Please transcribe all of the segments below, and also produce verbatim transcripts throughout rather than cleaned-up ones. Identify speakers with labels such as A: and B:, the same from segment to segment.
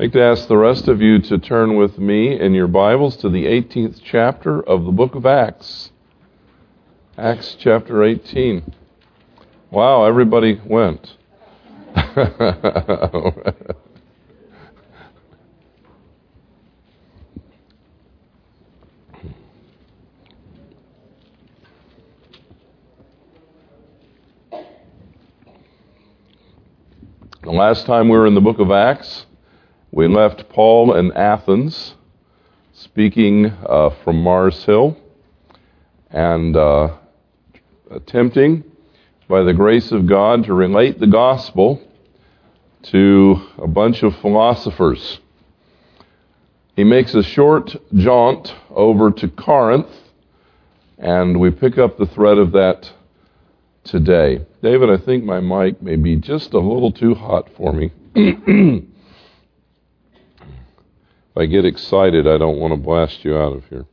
A: I'd like to ask the rest of you to turn with me in your Bibles to the eighteenth chapter of the book of Acts. Acts chapter eighteen. Wow, everybody went. The last time we were in the book of Acts, we left Paul in Athens, speaking uh, from Mars Hill, and uh, attempting, by the grace of God, to relate the gospel to a bunch of philosophers. He makes a short jaunt over to Corinth, and we pick up the thread of that today. David, I think my mic may be just a little too hot for me. If I get excited, I don't want to blast you out of here.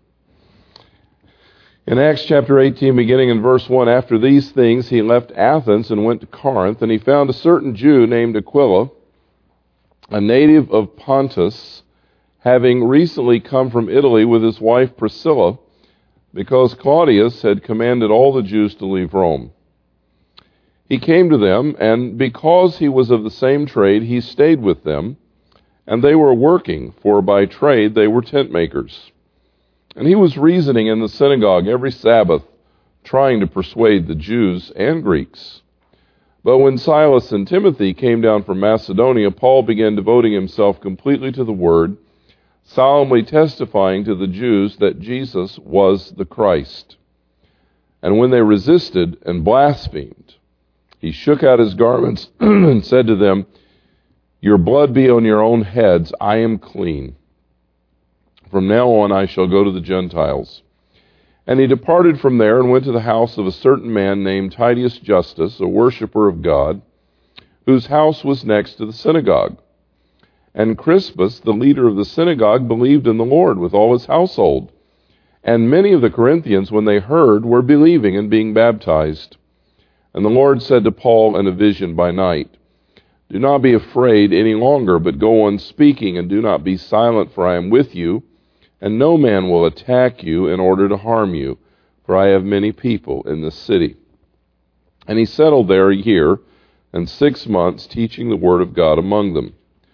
A: In Acts chapter eighteen, beginning in verse one, after these things he left Athens and went to Corinth, and he found a certain Jew named Aquila, a native of Pontus, having recently come from Italy with his wife Priscilla, because Claudius had commanded all the Jews to leave Rome. He came to them, and because he was of the same trade, he stayed with them, and they were working, for by trade they were tent makers. And he was reasoning in the synagogue every Sabbath, trying to persuade the Jews and Greeks. But when Silas and Timothy came down from Macedonia, Paul began devoting himself completely to the word, solemnly testifying to the Jews that Jesus was the Christ. And when they resisted and blasphemed, he shook out his garments and said to them, "Your blood be on your own heads, I am clean. From now on I shall go to the Gentiles." And he departed from there and went to the house of a certain man named Titius Justus, a worshipper of God, whose house was next to the synagogue. And Crispus, the leader of the synagogue, believed in the Lord with all his household. And many of the Corinthians, when they heard, were believing and being baptized. And the Lord said to Paul in a vision by night, "Do not be afraid any longer, but go on speaking, and do not be silent, for I am with you, and no man will attack you in order to harm you, for I have many people in this city." And he settled there a year and six months, teaching the word of God among them.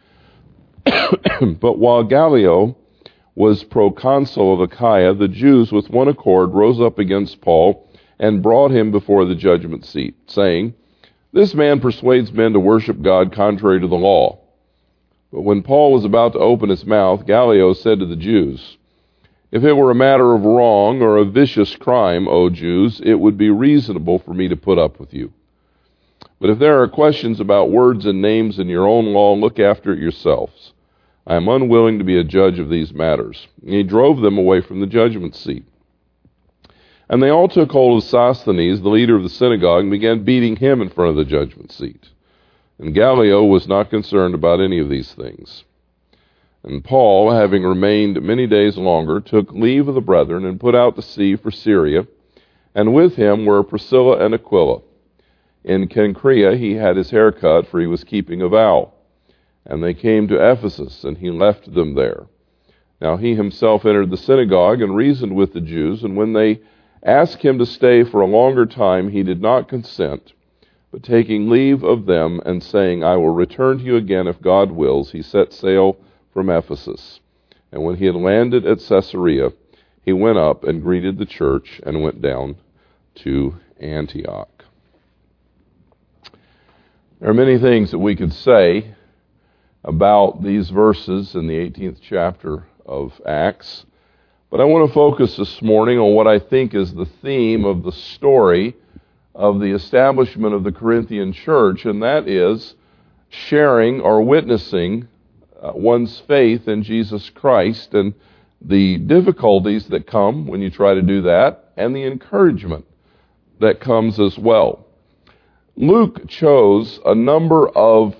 A: But while Gallio was proconsul of Achaia, the Jews with one accord rose up against Paul and brought him before the judgment seat, saying, "This man persuades men to worship God contrary to the law." But when Paul was about to open his mouth, Gallio said to the Jews, "If it were a matter of wrong or a vicious crime, O Jews, it would be reasonable for me to put up with you. But if there are questions about words and names in your own law, look after it yourselves. I am unwilling to be a judge of these matters." And he drove them away from the judgment seat. And they all took hold of Sosthenes, the leader of the synagogue, and began beating him in front of the judgment seat. And Gallio was not concerned about any of these things. And Paul, having remained many days longer, took leave of the brethren and put out to sea for Syria, and with him were Priscilla and Aquila. In Cenchrea he had his hair cut, for he was keeping a vow. And they came to Ephesus, and he left them there. Now he himself entered the synagogue and reasoned with the Jews, and when they asked him to stay for a longer time, he did not consent. But taking leave of them and saying, "I will return to you again if God wills," he set sail from Ephesus. And when he had landed at Caesarea, he went up and greeted the church and went down to Antioch. There are many things that we could say about these verses in the eighteenth chapter of Acts. But I want to focus this morning on what I think is the theme of the story of the establishment of the Corinthian church, and that is sharing or witnessing uh, one's faith in Jesus Christ and the difficulties that come when you try to do that, and the encouragement that comes as well. Luke chose a number of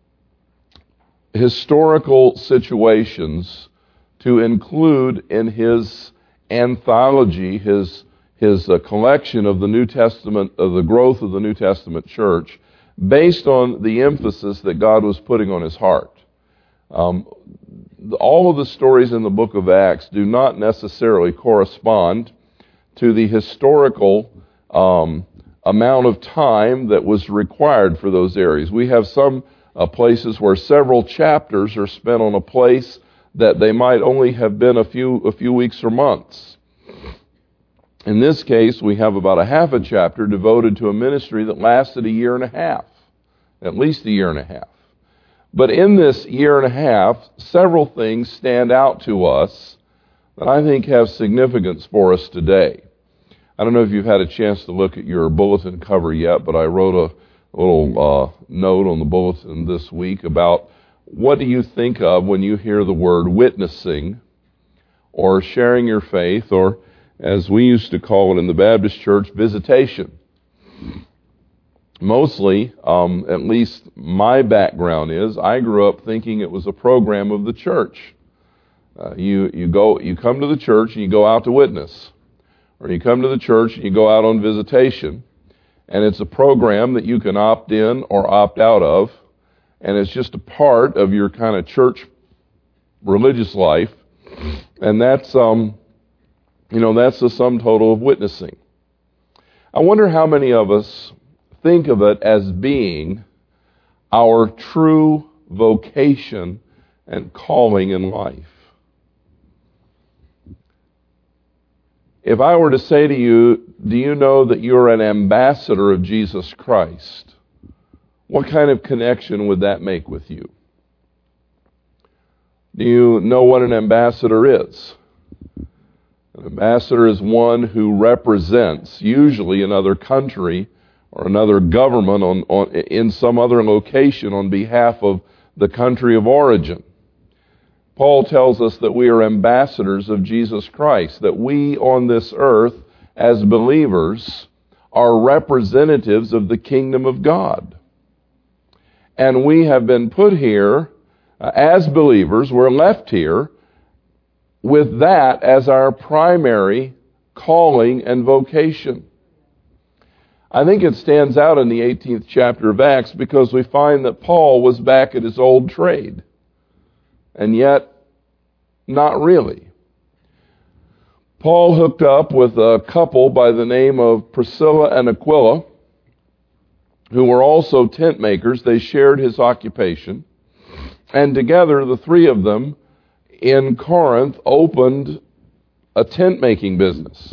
A: historical situations to include in his anthology, his his uh, collection of the New Testament, of the growth of the New Testament church, based on the emphasis that God was putting on his heart. Um, all of the stories in the book of Acts do not necessarily correspond to the historical um, amount of time that was required for those areas. We have some uh, places where several chapters are spent on a place that they might only have been a few a few weeks or months. In this case, we have about a half a chapter devoted to a ministry that lasted a year and a half, at least a year and a half. But in this year and a half, several things stand out to us that I think have significance for us today. I don't know if you've had a chance to look at your bulletin cover yet, but I wrote a little uh, note on the bulletin this week about what do you think of when you hear the word witnessing or sharing your faith, or as we used to call it in the Baptist church, visitation. Mostly, um, at least my background is, I grew up thinking it was a program of the church. Uh, you you go you come to the church and you go out to witness, or you come to the church and you go out on visitation, and it's a program that you can opt in or opt out of, and it's just a part of your kind of church religious life, and that's um you know that's the sum total of witnessing. I wonder how many of us think of it as being our true vocation and calling in life. If I were to say to you, do you know that you're an ambassador of Jesus Christ? What kind of connection would that make with you? Do you know what an ambassador is? An ambassador is one who represents, usually another country or another government on, on in some other location on behalf of the country of origin. Paul tells us that we are ambassadors of Jesus Christ, that we on this earth as believers are representatives of the kingdom of God. And we have been put here uh, as believers, we're left here with that as our primary calling and vocation. I think it stands out in the eighteenth chapter of Acts because we find that Paul was back at his old trade. And yet, not really. Paul hooked up with a couple by the name of Priscilla and Aquila, who were also tent makers. They shared his occupation. And together, the three of them in Corinth opened a tent making business.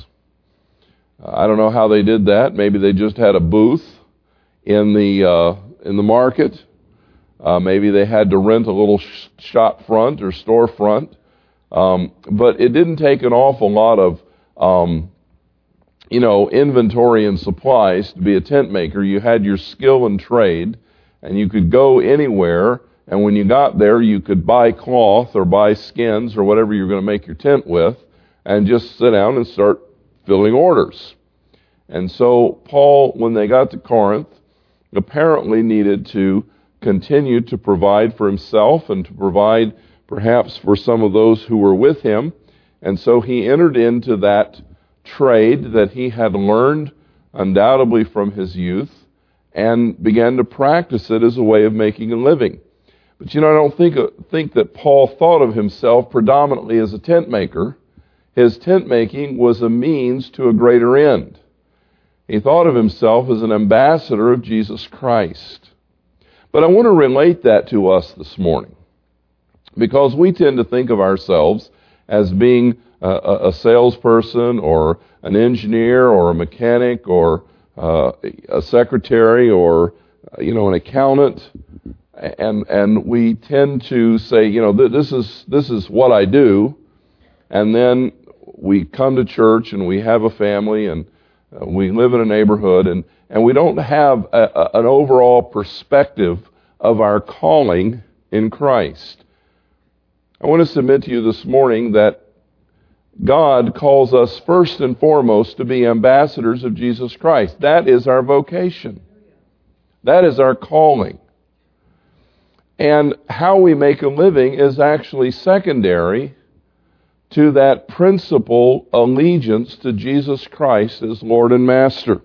A: I don't know how they did that. Maybe they just had a booth in the uh, in the market. Uh, maybe they had to rent a little sh- shop front or store front. Um, but it didn't take an awful lot of, um, you know, inventory and supplies to be a tent maker. You had your skill and trade, and you could go anywhere. And when you got there, you could buy cloth or buy skins or whatever you're going to make your tent with, and just sit down and start filling orders. And so Paul, when they got to Corinth, apparently needed to continue to provide for himself and to provide perhaps for some of those who were with him. And so he entered into that trade that he had learned undoubtedly from his youth and began to practice it as a way of making a living. But you know, I don't think, think that Paul thought of himself predominantly as a tent maker. His tent making was a means to a greater end. He thought of himself as an ambassador of Jesus Christ. But I want to relate that to us this morning, because we tend to think of ourselves as being a, a salesperson or an engineer or a mechanic or uh, a secretary or, you know, an accountant. And and we tend to say, you know, this is this is what I do, and then we come to church and we have a family and uh, we live in a neighborhood, and, and we don't have a, a, an overall perspective of our calling in Christ. I want to submit to you this morning that God calls us first and foremost to be ambassadors of Jesus Christ. That is our vocation. That is our calling. And how we make a living is actually secondary to that principal allegiance to Jesus Christ as Lord and Master.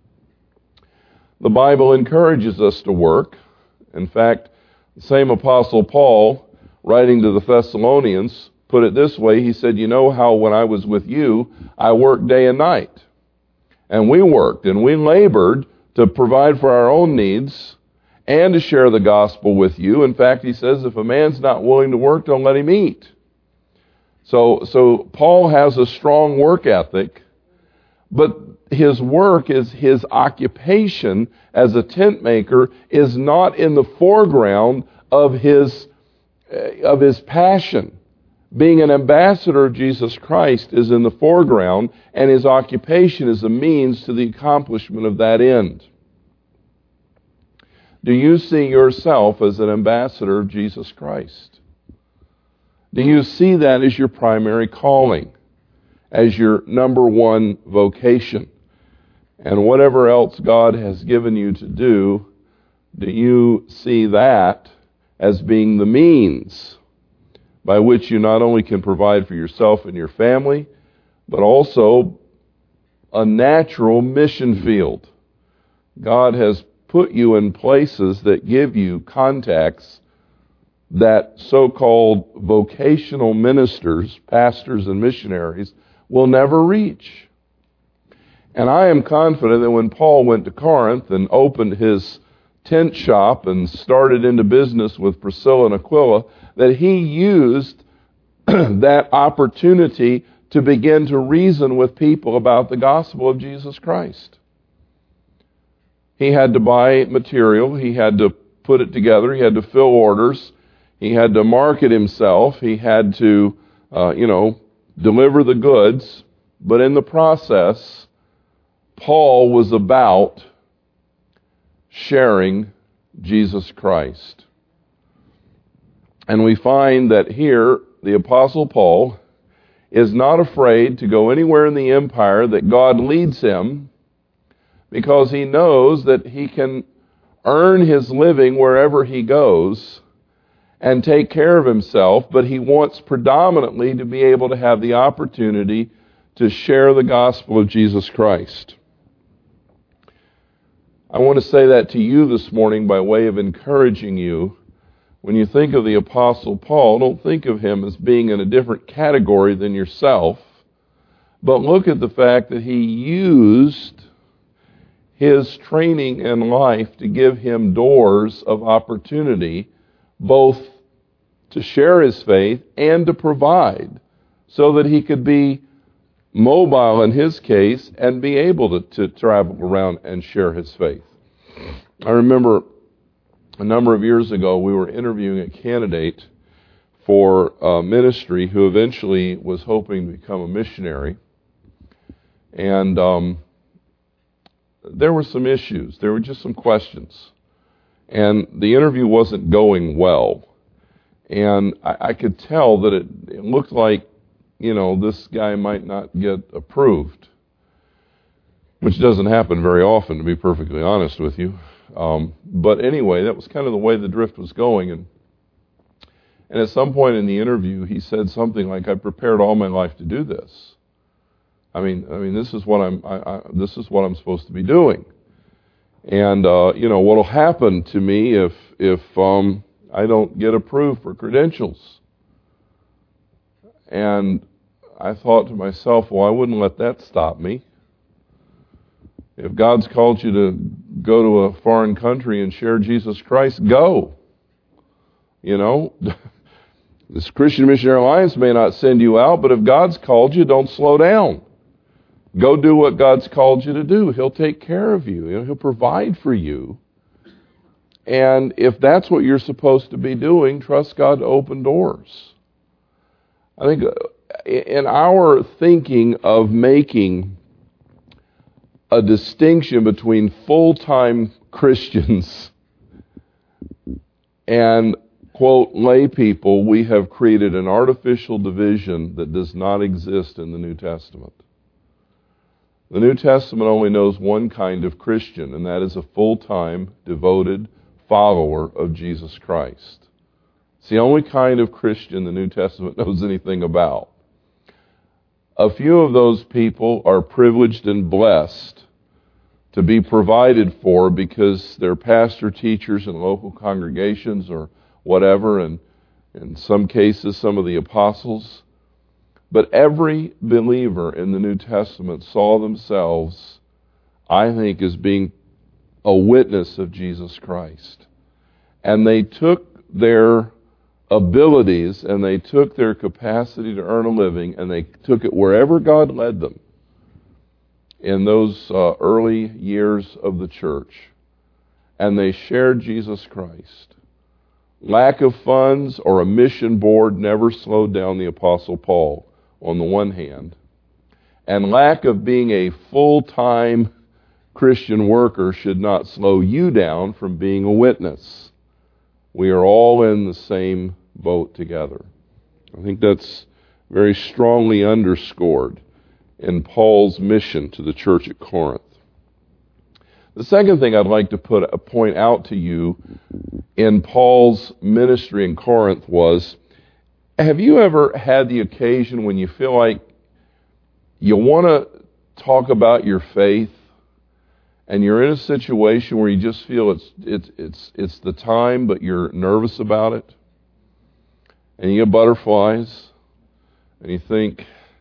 A: The Bible encourages us to work. In fact, the same Apostle Paul writing to the Thessalonians, put it this way. He said, you know how when I was with you, I worked day and night. And we worked and we labored to provide for our own needs and to share the gospel with you. In fact, he says, if a man's not willing to work, don't let him eat. So, so Paul has a strong work ethic, but his work is his occupation as a tent maker is not in the foreground of his of his passion. Being an ambassador of Jesus Christ is in the foreground, and his occupation is a means to the accomplishment of that end. Do you see yourself as an ambassador of Jesus Christ? Do you see that as your primary calling, as your number one vocation? And whatever else God has given you to do, do you see that as being the means by which you not only can provide for yourself and your family, but also a natural mission field? God has put you in places that give you contacts that so-called vocational ministers, pastors and missionaries, will never reach. And I am confident that when Paul went to Corinth and opened his tent shop and started into business with Priscilla and Aquila, that he used that opportunity to begin to reason with people about the gospel of Jesus Christ. He had to buy material, he had to put it together, he had to fill orders, he had to market himself, he had to, uh, you know, deliver the goods, but in the process, Paul was about sharing Jesus Christ. And we find that here, the Apostle Paul is not afraid to go anywhere in the empire that God leads him, because he knows that he can earn his living wherever he goes and take care of himself, but he wants predominantly to be able to have the opportunity to share the gospel of Jesus Christ. I want to say that to you this morning by way of encouraging you. When you think of the Apostle Paul, don't think of him as being in a different category than yourself, but look at the fact that he used his training in life to give him doors of opportunity, both to share his faith and to provide, so that he could be mobile in his case and be able to, to travel around and share his faith. I remember a number of years ago we were interviewing a candidate for a ministry who eventually was hoping to become a missionary. And um, there were some issues. There were just some questions. And the interview wasn't going well. And I, I could tell that it, it looked like, you know, this guy might not get approved, which doesn't happen very often, to be perfectly honest with you. Um, but anyway, that was kind of the way the drift was going. And and at some point in the interview, he said something like, "I prepared all my life to do this. I mean, I mean, this is what I'm. I, I, this is what I'm supposed to be doing. And uh, you know, what'll happen to me if if um, I don't get approved for credentials?" And I thought to myself, well, I wouldn't let that stop me. If God's called you to go to a foreign country and share Jesus Christ, go. You know, this Christian Missionary Alliance may not send you out, but if God's called you, don't slow down. Go do what God's called you to do. He'll take care of you. You know, He'll provide for you. And if that's what you're supposed to be doing, trust God to open doors. I think in our thinking of making a distinction between full-time Christians and, quote, lay people, we have created an artificial division that does not exist in the New Testament. The New Testament only knows one kind of Christian, and that is a full-time, devoted follower of Jesus Christ. It's the only kind of Christian the New Testament knows anything about. A few of those people are privileged and blessed to be provided for because they're pastor teachers in local congregations or whatever, and in some cases, some of the apostles. But every believer in the New Testament saw themselves, I think, as being a witness of Jesus Christ. And they took their abilities and they took their capacity to earn a living and they took it wherever God led them in those uh, early years of the church. And they shared Jesus Christ. Lack of funds or a mission board never slowed down the Apostle Paul, on the one hand. And lack of being a full-time Christian worker should not slow you down from being a witness. We are all in the same boat together. I think that's very strongly underscored in Paul's mission to the church at Corinth. The second thing I'd like to put a point out to you in Paul's ministry in Corinth was, have you ever had the occasion when you feel like you want to talk about your faith and you're in a situation where you just feel it's it's it's it's the time, but you're nervous about it, and you get butterflies, and you think,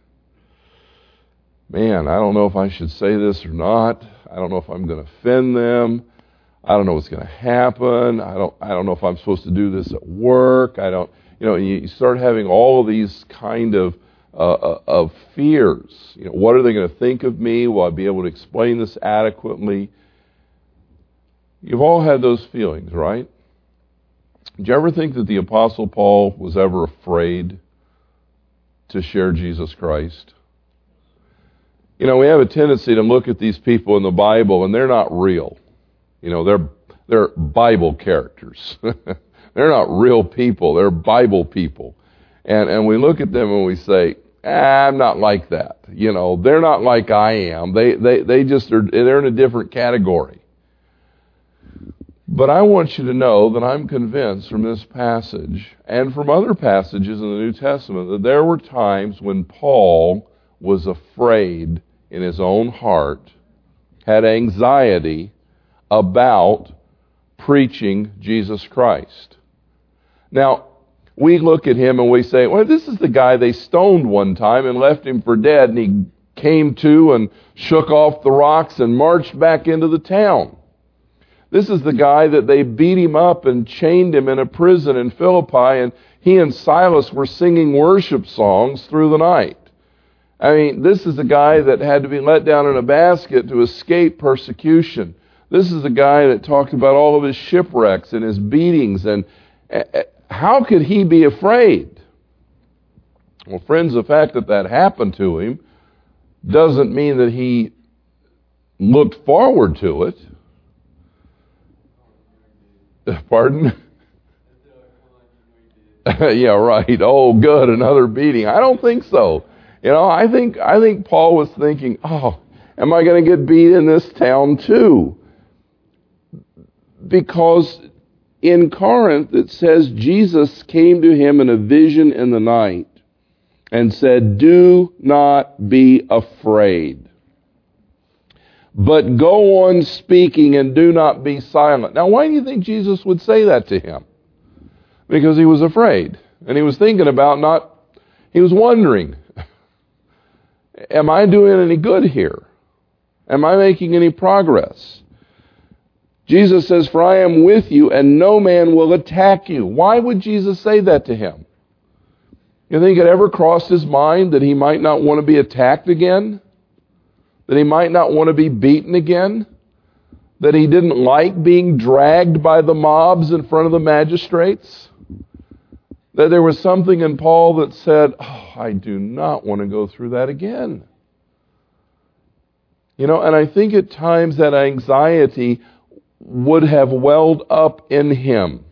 A: man, I don't know if I should say this or not. I don't know if I'm going to offend them. I don't know what's going to happen. I don't I don't know if I'm supposed to do this at work. I don't, you know, you start having all of these kind of uh, of fears. You know, what are they going to think of me? Will I be able to explain this adequately? You've all had those feelings, right? Did you ever think that the Apostle Paul was ever afraid to share Jesus Christ? You know, we have a tendency to look at these people in the Bible and they're not real. You know, they're they're Bible characters. They're not real people. They're Bible people. And and we look at them and we say, ah, I'm not like that. You know, they're not like I am. They they they just are, they're in a different category. But I want you to know that I'm convinced from this passage and from other passages in the New Testament that there were times when Paul was afraid in his own heart, had anxiety about preaching Jesus Christ. Now, we look at him and we say, well, this is the guy they stoned one time and left him for dead, and he came to and shook off the rocks and marched back into the town. This is the guy that they beat him up and chained him in a prison in Philippi, and he and Silas were singing worship songs through the night. I mean, this is the guy that had to be let down in a basket to escape persecution. This is the guy that talked about all of his shipwrecks and his beatings, and how could he be afraid? Well, friends, the fact that that happened to him doesn't mean that he looked forward to it. Pardon? Yeah, right. Oh, good, another beating. I don't think so. You know, I think I think Paul was thinking, oh, am I going to get beat in this town too? Because in Corinth it says Jesus came to him in a vision in the night and said, do not be afraid, but go on speaking and do not be silent. Now, why do you think Jesus would say that to him? Because he was afraid. And he was thinking about not, he was wondering, am I doing any good here? Am I making any progress? Jesus says, for I am with you and no man will attack you. Why would Jesus say that to him? You think it ever crossed his mind that he might not want to be attacked again? That he might not want to be beaten again? That he didn't like being dragged by the mobs in front of the magistrates? That there was something in Paul that said, oh, I do not want to go through that again. You know, and I think at times that anxiety would have welled up in him.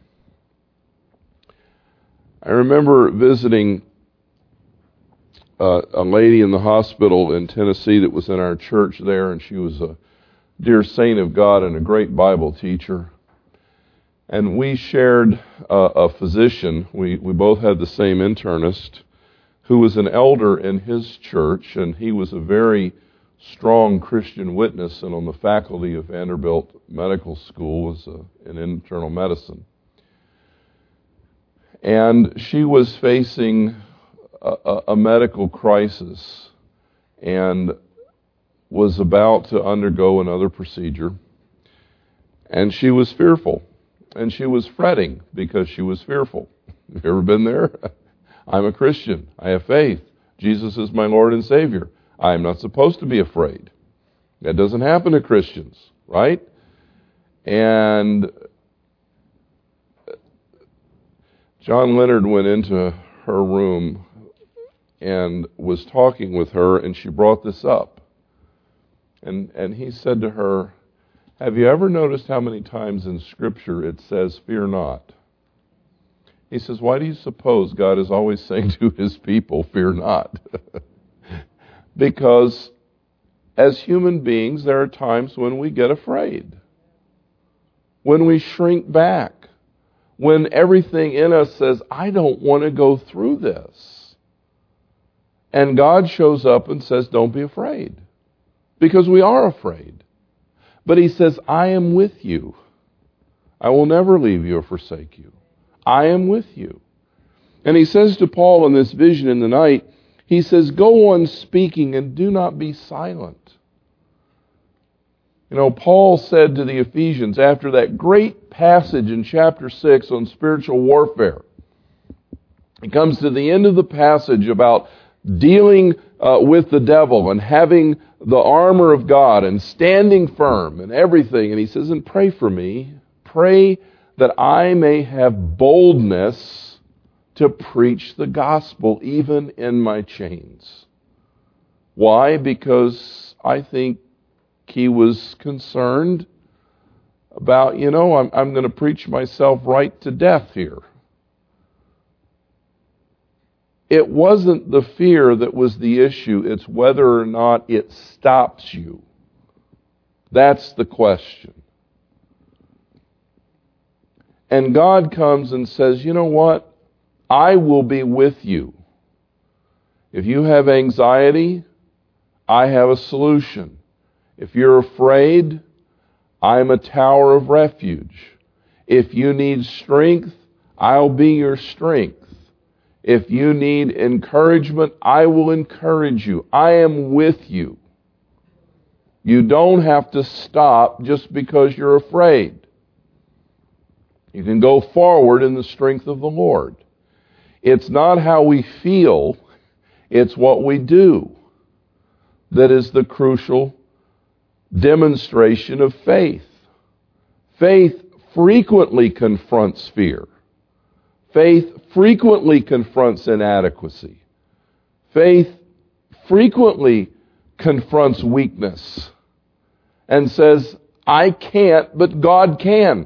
A: I remember visiting uh, a lady in the hospital in Tennessee that was in our church there, and she was a dear saint of God and a great Bible teacher. And we shared uh, a physician. We, we both had the same internist who was an elder in his church, and he was a very strong Christian witness and on the faculty of Vanderbilt Medical School was a, in internal medicine. And she was facing a, a, a medical crisis and was about to undergo another procedure. And she was fearful. And she was fretting because she was fearful. Have you ever been there? I'm a Christian. I have faith. Jesus is my Lord and Savior. I am not supposed to be afraid. That doesn't happen to Christians, right? And John Leonard went into her room and was talking with her, and she brought this up. And and he said to her, have you ever noticed how many times in Scripture it says, fear not? He says, why do you suppose God is always saying to his people, fear not? Because as human beings, there are times when we get afraid, when we shrink back, when everything in us says, I don't want to go through this. And God shows up and says, don't be afraid, because we are afraid. But he says, I am with you. I will never leave you or forsake you. I am with you. And he says to Paul in this vision in the night, he says, go on speaking and do not be silent. You know, Paul said to the Ephesians after that great passage in chapter six on spiritual warfare, he comes to the end of the passage about dealing uh, with the devil and having the armor of God and standing firm and everything. And he says, and pray for me. Pray that I may have boldness to preach the gospel even in my chains. Why? Because I think he was concerned about, you know, I'm, I'm going to preach myself right to death here. It wasn't the fear that was the issue. It's whether or not it stops you. That's the question. And God comes and says, you know what? I will be with you. If you have anxiety, I have a solution. If you're afraid, I'm a tower of refuge. If you need strength, I'll be your strength. If you need encouragement, I will encourage you. I am with you. You don't have to stop just because you're afraid. You can go forward in the strength of the Lord. It's not how we feel, it's what we do that is the crucial demonstration of faith. Faith frequently confronts fear. Faith frequently confronts inadequacy. Faith frequently confronts weakness and says, I can't, but God can.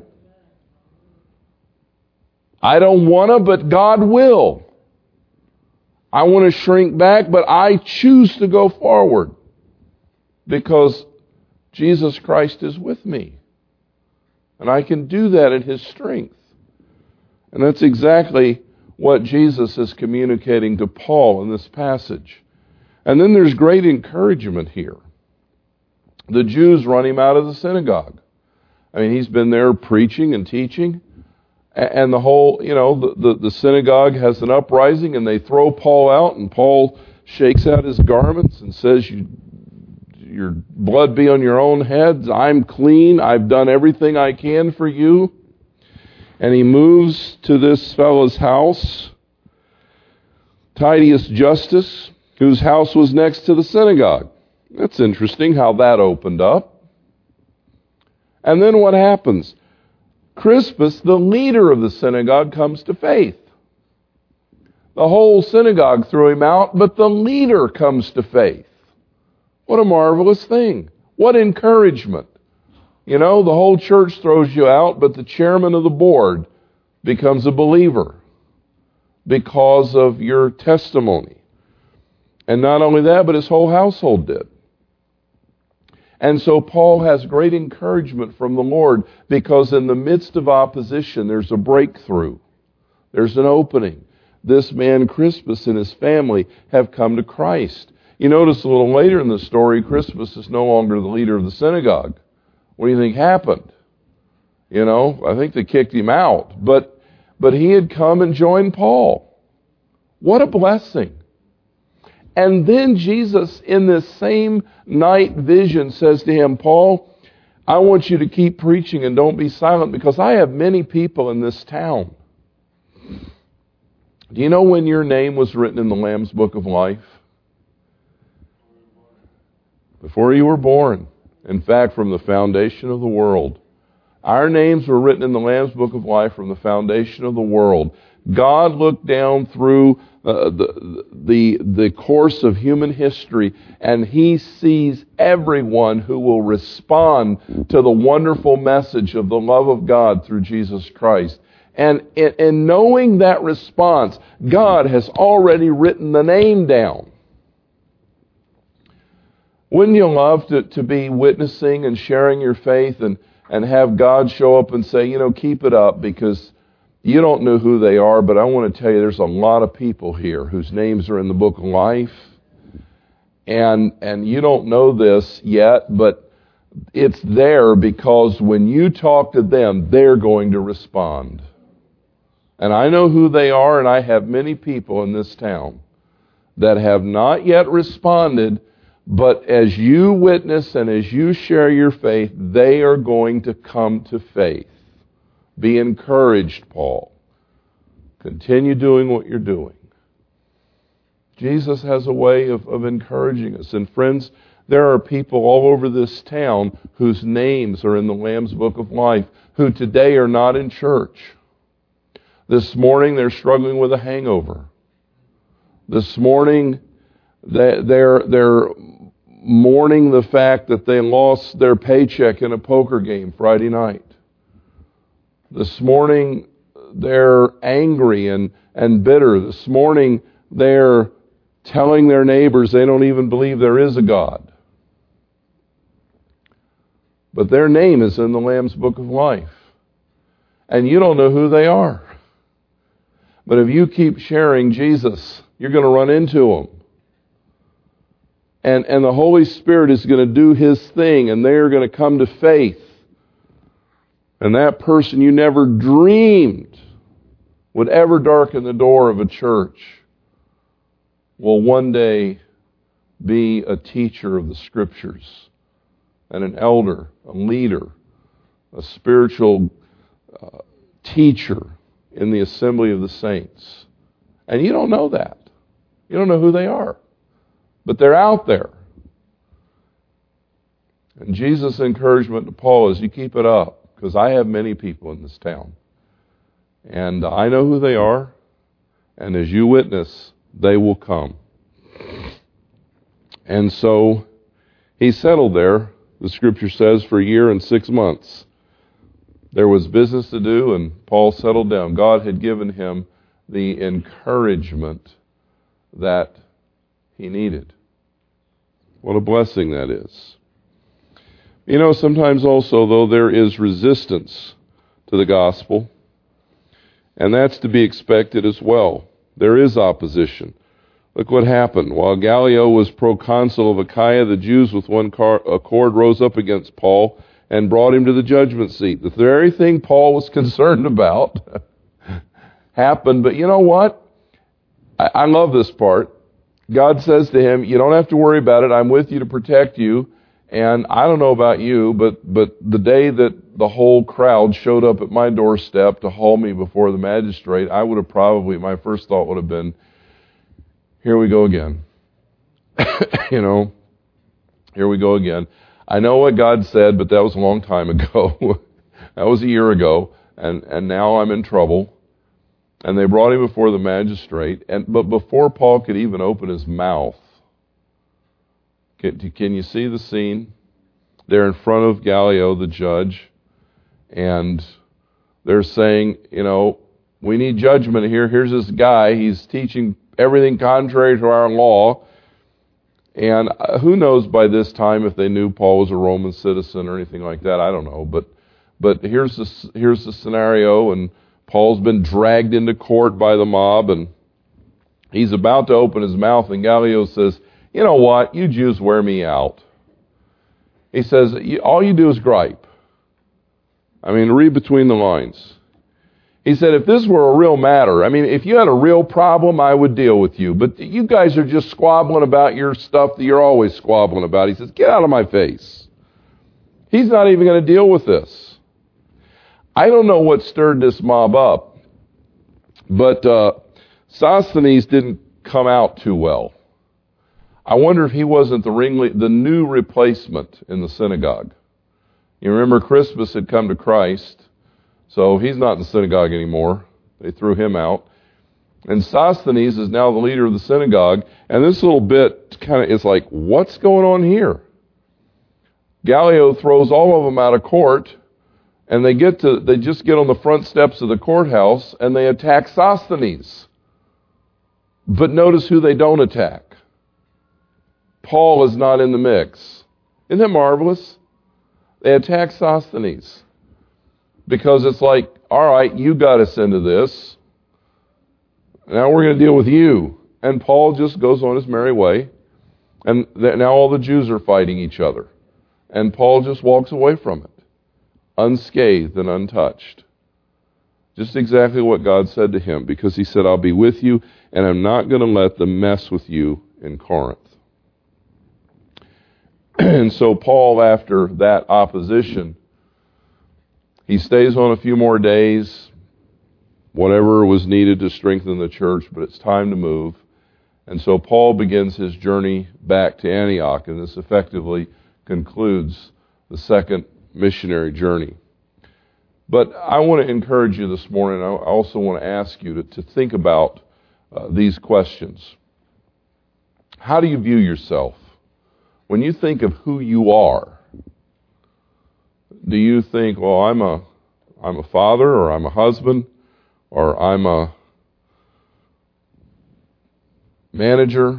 A: I don't want to, but God will. I want to shrink back, but I choose to go forward because Jesus Christ is with me. And I can do that in his strength. And that's exactly what Jesus is communicating to Paul in this passage. And then there's great encouragement here. The Jews run him out of the synagogue. I mean, he's been there preaching and teaching. And the whole, you know, the, the, the synagogue has an uprising and they throw Paul out, and Paul shakes out his garments and says, you, your blood be on your own heads. I'm clean. I've done everything I can for you. And he moves to this fellow's house, Titius Justus, whose house was next to the synagogue. That's interesting how that opened up. And then what happens? Crispus, the leader of the synagogue, comes to faith. The whole synagogue threw him out, but the leader comes to faith. What a marvelous thing. What encouragement. You know, the whole church throws you out, but the chairman of the board becomes a believer because of your testimony. And not only that, but his whole household did. And so Paul has great encouragement from the Lord because in the midst of opposition, there's a breakthrough. There's an opening. This man, Crispus, and his family have come to Christ. You notice a little later in the story, Crispus is no longer the leader of the synagogue. What do you think happened? You know, I think they kicked him out. But but he had come and joined Paul. What a blessing. And then Jesus, in this same night vision, says to him, Paul, I want you to keep preaching and don't be silent, because I have many people in this town. Do you know when your name was written in the Lamb's Book of Life? Before you were born. In fact, from the foundation of the world. Our names were written in the Lamb's Book of Life from the foundation of the world. God looked down through uh, the, the, the course of human history, and he sees everyone who will respond to the wonderful message of the love of God through Jesus Christ. And in, in knowing that response, God has already written the name down. Wouldn't you love to, to be witnessing and sharing your faith and, and have God show up and say, you know, keep it up, because you don't know who they are, but I want to tell you there's a lot of people here whose names are in the book of life. And, and you don't know this yet, but it's there because when you talk to them, they're going to respond. And I know who they are, and I have many people in this town that have not yet responded, but as you witness and as you share your faith, they are going to come to faith. Be encouraged, Paul. Continue doing what you're doing. Jesus has a way of, of encouraging us. And friends, there are people all over this town whose names are in the Lamb's Book of Life, who today are not in church. This morning they're struggling with a hangover. This morning they, they're, they're mourning the fact that they lost their paycheck in a poker game Friday night. This morning, they're angry and, and bitter. This morning, they're telling their neighbors they don't even believe there is a God. But their name is in the Lamb's Book of Life. And you don't know who they are. But if you keep sharing Jesus, you're going to run into them. And, and the Holy Spirit is going to do His thing, and they're going to come to faith. And that person you never dreamed would ever darken the door of a church will one day be a teacher of the Scriptures and an elder, a leader, a spiritual uh, teacher in the assembly of the saints. And you don't know that. You don't know who they are. But they're out there. And Jesus' encouragement to Paul is you keep it up. Because I have many people in this town. And I know who they are. And as you witness, they will come. And so he settled there, the Scripture says, for a year and six months. There was business to do, and Paul settled down. God had given him the encouragement that he needed. What a blessing that is. You know, sometimes also, though, there is resistance to the gospel, and that's to be expected as well. There is opposition. Look what happened. While Gallio was proconsul of Achaia, the Jews with one accord rose up against Paul and brought him to the judgment seat. The very thing Paul was concerned about happened, but you know what? I, I love this part. God says to him, you don't have to worry about it. I'm with you to protect you. And I don't know about you, but, but the day that the whole crowd showed up at my doorstep to haul me before the magistrate, I would have probably, my first thought would have been, here we go again. you know, here we go again. I know what God said, but that was a long time ago. That was a year ago, and, and now I'm in trouble. And they brought him before the magistrate, and but before Paul could even open his mouth, Can, can you see the scene? They're in front of Gallio, the judge, and they're saying, you know, we need judgment here. Here's this guy. He's teaching everything contrary to our law. And who knows by this time if they knew Paul was a Roman citizen or anything like that. I don't know. But but here's the, here's the scenario, and Paul's been dragged into court by the mob, and he's about to open his mouth, and Gallio says, you know what? You Jews wear me out. He says, all you do is gripe. I mean, read between the lines. He said, if this were a real matter, I mean, if you had a real problem, I would deal with you. But you guys are just squabbling about your stuff that you're always squabbling about. He says, get out of my face. He's not even going to deal with this. I don't know what stirred this mob up, but uh, Sosthenes didn't come out too well. I wonder if he wasn't the ringleader, the new replacement in the synagogue. You remember Crispus had come to Christ. So he's not in the synagogue anymore. They threw him out. And Sosthenes is now the leader of the synagogue. And this little bit kind of is like, what's going on here? Gallio throws all of them out of court, and they get to they just get on the front steps of the courthouse and they attack Sosthenes. But notice who they don't attack. Paul is not in the mix. Isn't that marvelous? They attack Sosthenes. Because it's like, all right, you got us into this. Now we're going to deal with you. And Paul just goes on his merry way. And now all the Jews are fighting each other. And Paul just walks away from it, unscathed and untouched. Just exactly what God said to him, because he said, I'll be with you, and I'm not going to let them mess with you in Corinth. And so Paul, after that opposition, he stays on a few more days, whatever was needed to strengthen the church, but it's time to move. And so Paul begins his journey back to Antioch, and this effectively concludes the second missionary journey. But I want to encourage you this morning, I also want to ask you to, to think about uh, these questions. How do you view yourself? When you think of who you are, do you think, well, I'm a I'm a father, or I'm a husband, or I'm a manager,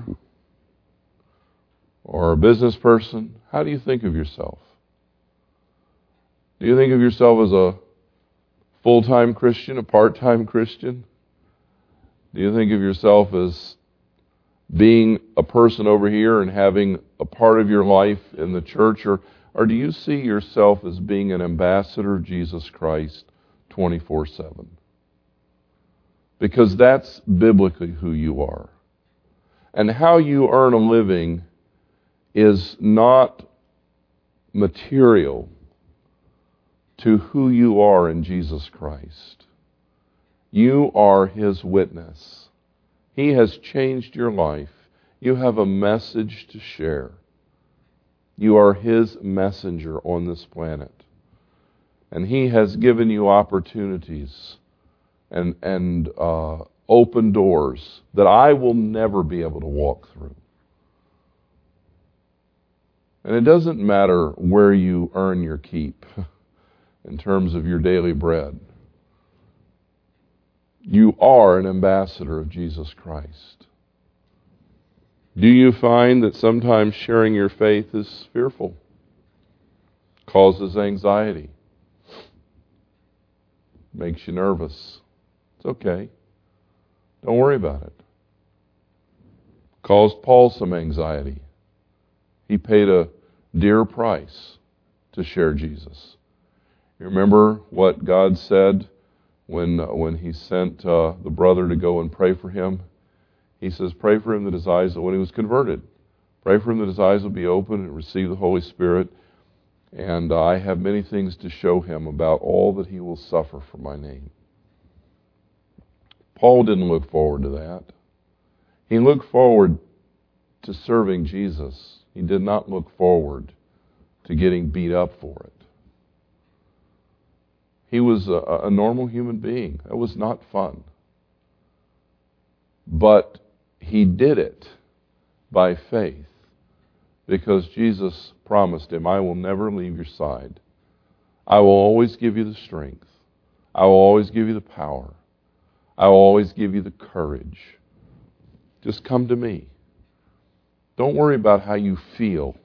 A: or a business person? How do you think of yourself? Do you think of yourself as a full-time Christian, a part-time Christian? Do you think of yourself as being a person over here and having a part of your life in the church, or Or do you see yourself as being an ambassador of Jesus Christ twenty-four seven? Because that's biblically who you are. And how you earn a living is not material to who you are in Jesus Christ. You are His witness. He has changed your life. You have a message to share. You are His messenger on this planet. And He has given you opportunities and, and uh, open doors that I will never be able to walk through. And it doesn't matter where you earn your keep in terms of your daily bread. You are an ambassador of Jesus Christ. Do you find that sometimes sharing your faith is fearful, causes anxiety, makes you nervous? It's okay. Don't worry about it. Caused Paul some anxiety. He paid a dear price to share Jesus. You remember what God said when, uh, when He sent uh, the brother to go and pray for him? He says, pray for him that his eyes, when he was converted, pray for him that his eyes will be open and receive the Holy Spirit. And uh, I have many things to show him about all that he will suffer for my name. Paul didn't look forward to that. He looked forward to serving Jesus. He did not look forward to getting beat up for it. He was a, a normal human being. That was not fun. But he did it by faith, because Jesus promised him, I will never leave your side. I will always give you the strength. I will always give you the power. I will always give you the courage. Just come to me. Don't worry about how you feel.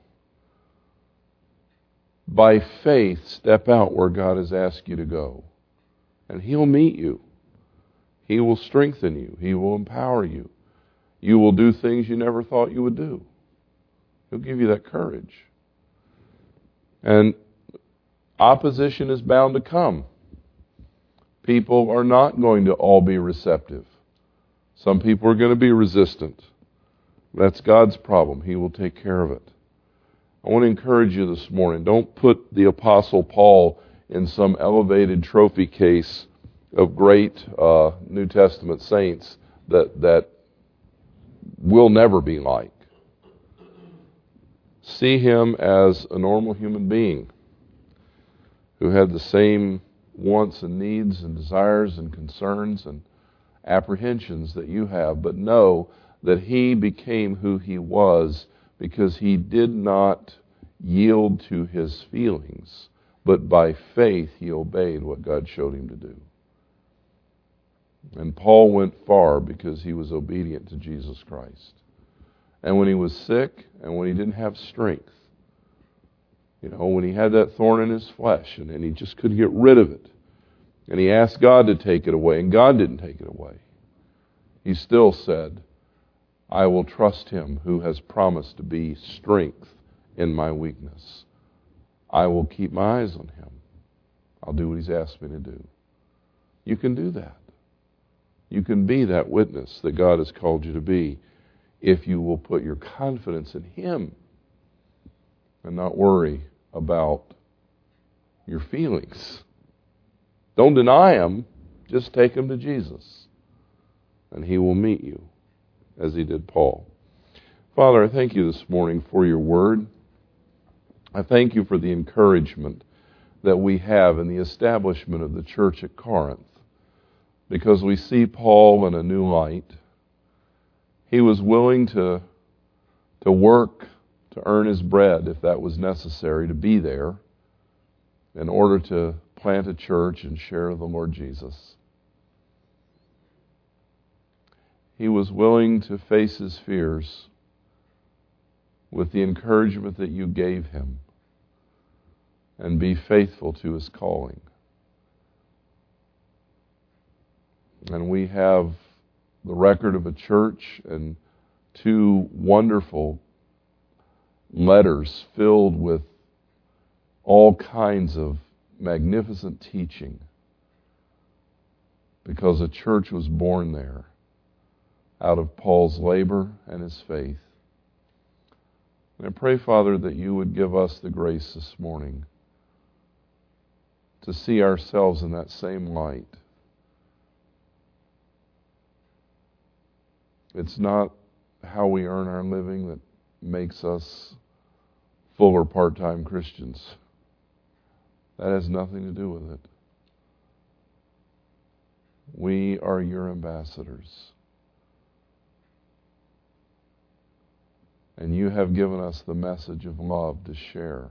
A: By faith, step out where God has asked you to go. And He'll meet you. He will strengthen you. He will empower you. You will do things you never thought you would do. He'll give you that courage. And opposition is bound to come. People are not going to all be receptive. Some people are going to be resistant. That's God's problem. He will take care of it. I want to encourage you this morning, don't put the Apostle Paul in some elevated trophy case of great uh, New Testament saints that, that will never be like. See him as a normal human being who had the same wants and needs and desires and concerns and apprehensions that you have, but know that he became who he was because he did not yield to his feelings, but by faith he obeyed what God showed him to do. And Paul went far because he was obedient to Jesus Christ. And when he was sick and when he didn't have strength, you know, when he had that thorn in his flesh and, and he just couldn't get rid of it, and he asked God to take it away, and God didn't take it away, he still said, I will trust him who has promised to be strength in my weakness. I will keep my eyes on him. I'll do what he's asked me to do. You can do that. You can be that witness that God has called you to be if you will put your confidence in him and not worry about your feelings. Don't deny him. Just take him to Jesus, and he will meet you as he did Paul. Father, I thank you this morning for your word. I thank you for the encouragement that we have in the establishment of the church at Corinth, because we see Paul in a new light. He was willing to, to work to earn his bread if that was necessary, to be there in order to plant a church and share the Lord Jesus. He was willing to face his fears with the encouragement that you gave him and be faithful to his calling. And we have the record of a church and two wonderful letters filled with all kinds of magnificent teaching, because a church was born there out of Paul's labor and his faith. And I pray, Father, that you would give us the grace this morning to see ourselves in that same light. It's not how we earn our living that makes us full or part-time Christians. That has nothing to do with it. We are your ambassadors. And you have given us the message of love to share.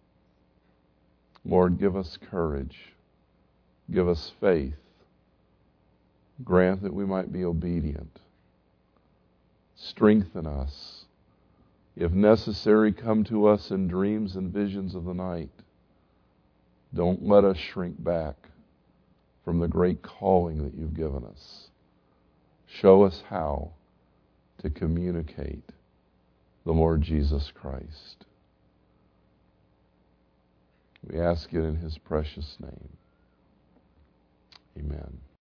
A: Lord, give us courage. Give us faith. Grant that we might be obedient. Strengthen us. If necessary, come to us in dreams and visions of the night. Don't let us shrink back from the great calling that you've given us. Show us how to communicate the Lord Jesus Christ. We ask it in his precious name. Amen.